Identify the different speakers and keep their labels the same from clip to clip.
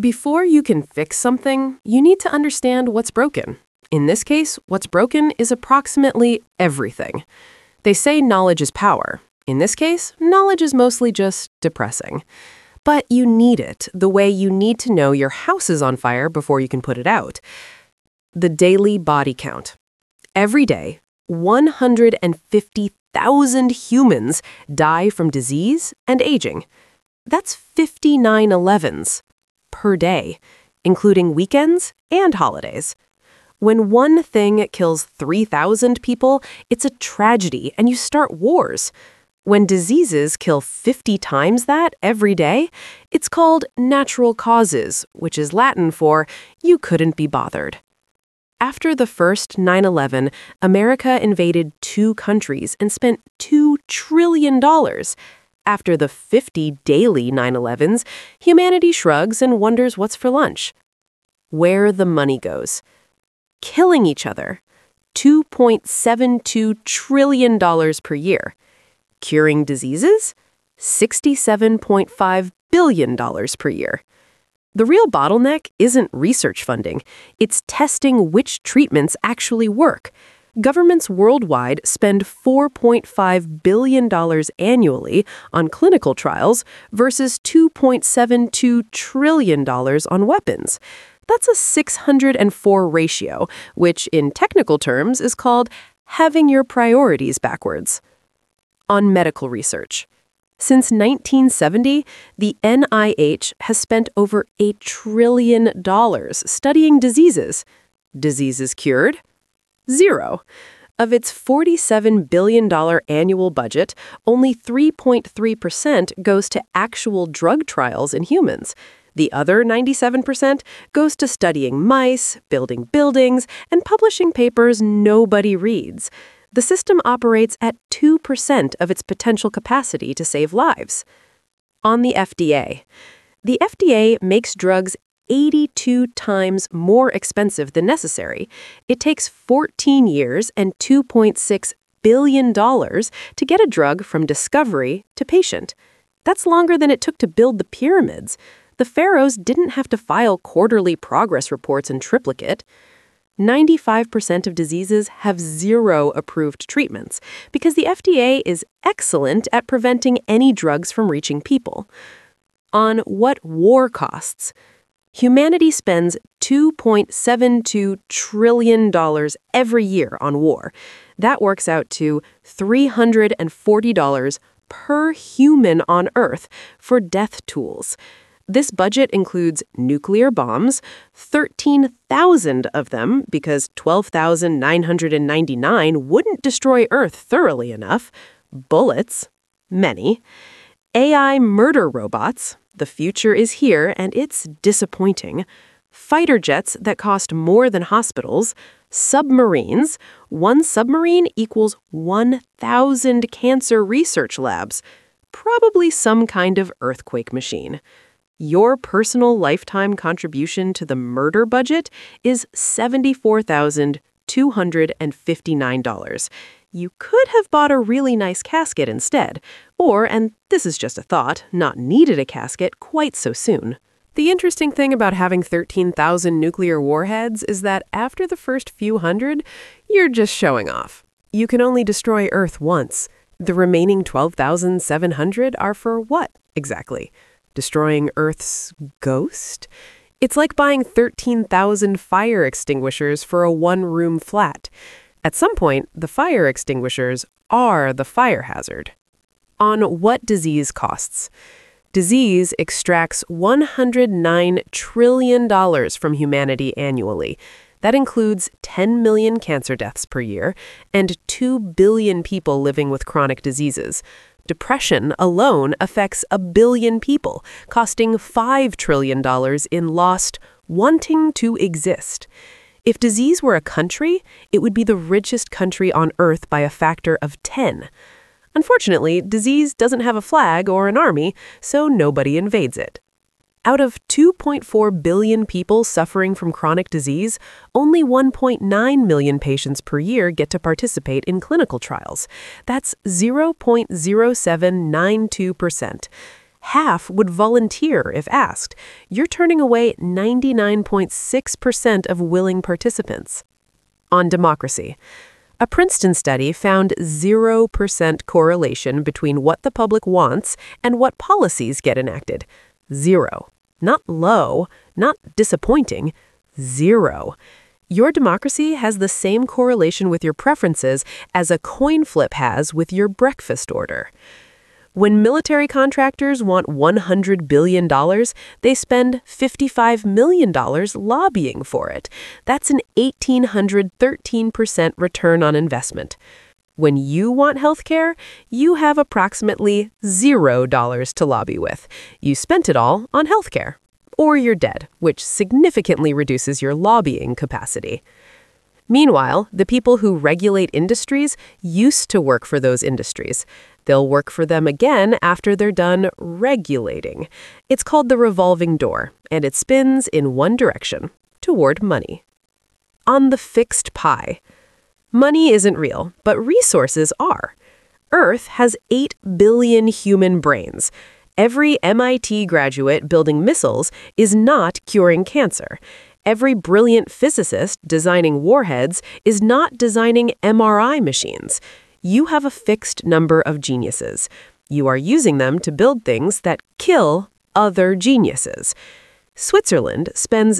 Speaker 1: Before you can fix something, you need to understand what's broken. In this case, what's broken is approximately everything. They say knowledge is power. In this case, knowledge is mostly just depressing. But you need it, the way you need to know your house is on fire before you can put it out. The daily body count. Every day, 150,000 humans die from disease and aging. That's 50 9/11s per day, including weekends and holidays. When one thing kills 3,000 people, it's a tragedy and you start wars. When diseases kill 50 times that every day, it's called natural causes, which is Latin for you couldn't be bothered. After the first 9/11, America invaded 2 countries and spent $2 trillion. After the 50 daily 9/11s, humanity shrugs and wonders what's for lunch. Where the money goes. Killing each other. $2.72 trillion per year. Curing diseases? $67.5 billion per year. The real bottleneck isn't research funding. It's testing which treatments actually work. Governments worldwide spend $4.5 billion annually on clinical trials versus $2.72 trillion on weapons. That's a 604 ratio, which in technical terms is called having your priorities backwards. On medical research. Since 1970, the NIH has spent over $1 trillion studying diseases. Diseases cured? 0. Of its $47 billion annual budget, only 3.3% goes to actual drug trials in humans. The other 97% goes to studying mice, building buildings, and publishing papers nobody reads. The system operates at 2% of its potential capacity to save lives. On the FDA. The FDA makes drugs 82 times more expensive than necessary. It takes 14 years and $2.6 billion to get a drug from discovery to patient. That's longer than it took to build the pyramids. The pharaohs didn't have to file quarterly progress reports in triplicate. 95% of diseases have 0 approved treatments because the FDA is excellent at preventing any drugs from reaching people. On what war costs? Humanity spends $2.72 trillion every year on war. That works out to $340 per human on Earth for death tools. This budget includes nuclear bombs, 13,000 of them because 12,999 wouldn't destroy Earth thoroughly enough, bullets, many, AI murder robots, the future is here and it's disappointing, fighter jets that cost more than hospitals, submarines, one submarine equals 1,000 cancer research labs, probably some kind of earthquake machine. Your personal lifetime contribution to the murder budget is $74,259. You could have bought a really nice casket instead, or, and this is just a thought, not needed a casket quite so soon. The interesting thing about having 13,000 nuclear warheads is that after the first few hundred, you're just showing off. You can only destroy Earth once. The remaining 12,700 are for what, exactly? Destroying Earth's ghost? It's like buying 13,000 fire extinguishers for a one-room flat. At some point, the fire extinguishers are the fire hazard. On what disease costs? Disease extracts $109 trillion from humanity annually. That includes 10 million cancer deaths per year and 2 billion people living with chronic diseases. Depression alone affects 1 billion people, costing $5 trillion in lost wanting to exist. If disease were a country, it would be the richest country on Earth by a factor of 10. Unfortunately, disease doesn't have a flag or an army, so nobody invades it. Out of 2.4 billion people suffering from chronic disease, only 1.9 million patients per year get to participate in clinical trials. That's 0.0792%. Half would volunteer if asked. You're turning away 99.6% of willing participants. On democracy. A Princeton study found 0% correlation between what the public wants and what policies get enacted. 0. Not low, not disappointing. 0. Your democracy has the same correlation with your preferences as a coin flip has with your breakfast order. When military contractors want $100 billion, they spend $55 million lobbying for it. That's an 1,813% return on investment. When you want health care, you have approximately $0 to lobby with. You spent it all on health care. Or you're dead, which significantly reduces your lobbying capacity. Meanwhile, the people who regulate industries used to work for those industries. They'll work for them again after they're done regulating. It's called the revolving door, and it spins in one direction, toward money. On the fixed pie. Money isn't real, but resources are. Earth has 8 billion human brains. Every MIT graduate building missiles is not curing cancer. Every brilliant physicist designing warheads is not designing MRI machines. You have a fixed number of geniuses. You are using them to build things that kill other geniuses. Switzerland spends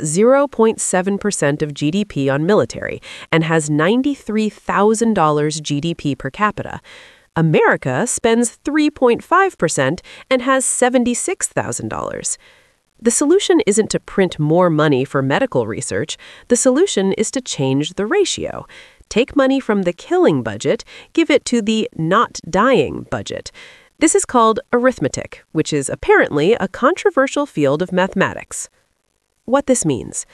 Speaker 1: 0.7% of GDP on military and has $93,000 GDP per capita. America spends 3.5% and has $76,000. The solution isn't to print more money for medical research. The solution is to change the ratio. Take money from the killing budget, give it to the not dying budget. This is called arithmetic, which is apparently a controversial field of mathematics. What this means: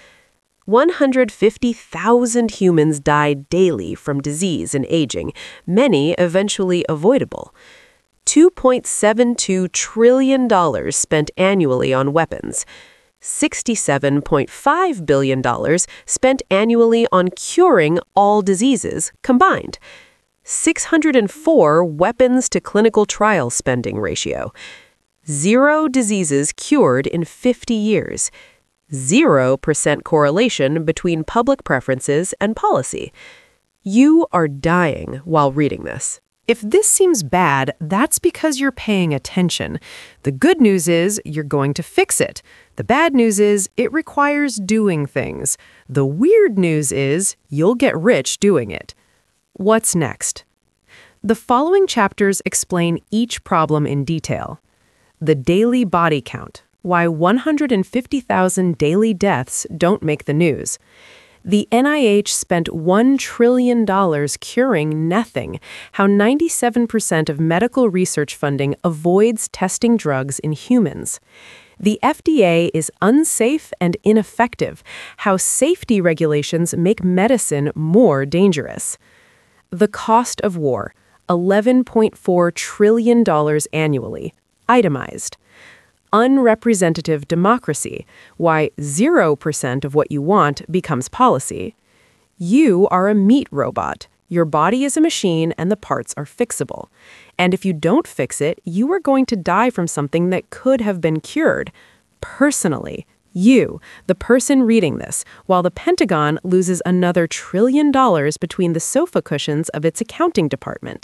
Speaker 1: 150,000 humans die daily from disease and aging, many eventually avoidable. $2.72 trillion spent annually on weapons. $67.5 billion spent annually on curing all diseases combined. 604 weapons to clinical trial spending ratio. 0 diseases cured in 50 years. 0% correlation between public preferences and policy. You are dying while reading this.
Speaker 2: If this seems bad, that's because you're paying attention. The good news is you're going to fix it. The bad news is it requires doing things. The weird news is you'll get rich doing it. What's next? The following chapters explain each problem in detail. The daily body count. Why 150,000 daily deaths don't make the news. The NIH spent $1 trillion curing nothing. How 97% of medical research funding avoids testing drugs in humans. The FDA is unsafe and ineffective. How safety regulations make medicine more dangerous. The cost of war, $11.4 trillion annually, itemized. Unrepresentative democracy, why 0% of what you want becomes policy. You are a meat robot. Your body is a machine and the parts are fixable. And if you don't fix it, you are going to die from something that could have been cured. Personally, you, the person reading this, while the Pentagon loses another $1 trillion between the sofa cushions of its accounting department.